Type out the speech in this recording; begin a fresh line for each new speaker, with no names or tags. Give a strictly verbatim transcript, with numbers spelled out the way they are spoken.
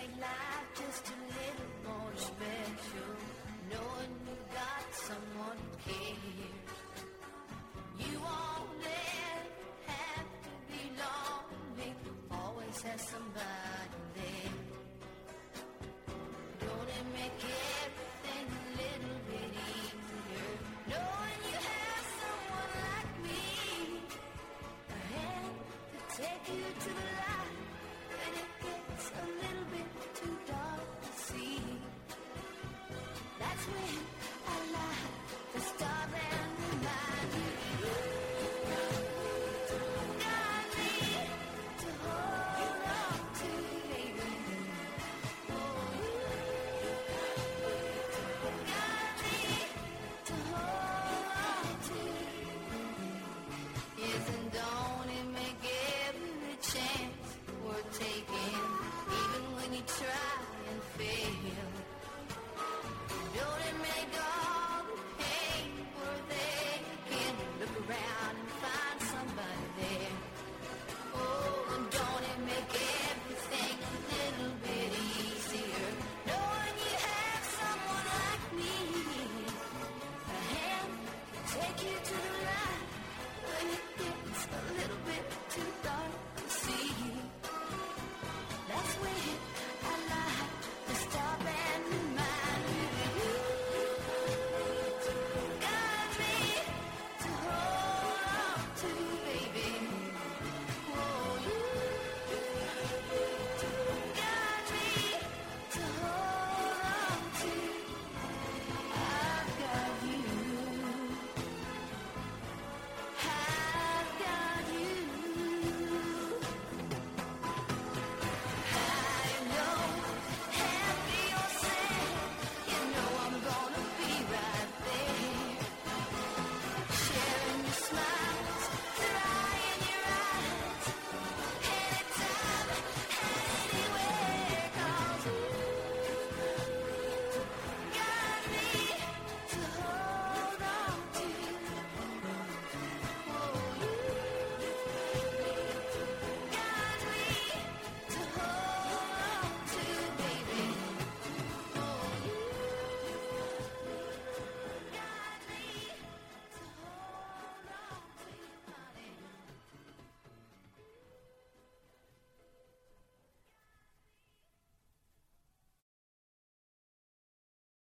make life just a little more special, knowing you got someone who cares. You won't ever have to be lonely, always have somebody there. Don't it make everything a little bit easier, knowing you have someone like me, a hand to take you to the light when it gets a little bit too dark to see. That's when I light the stars and remind you.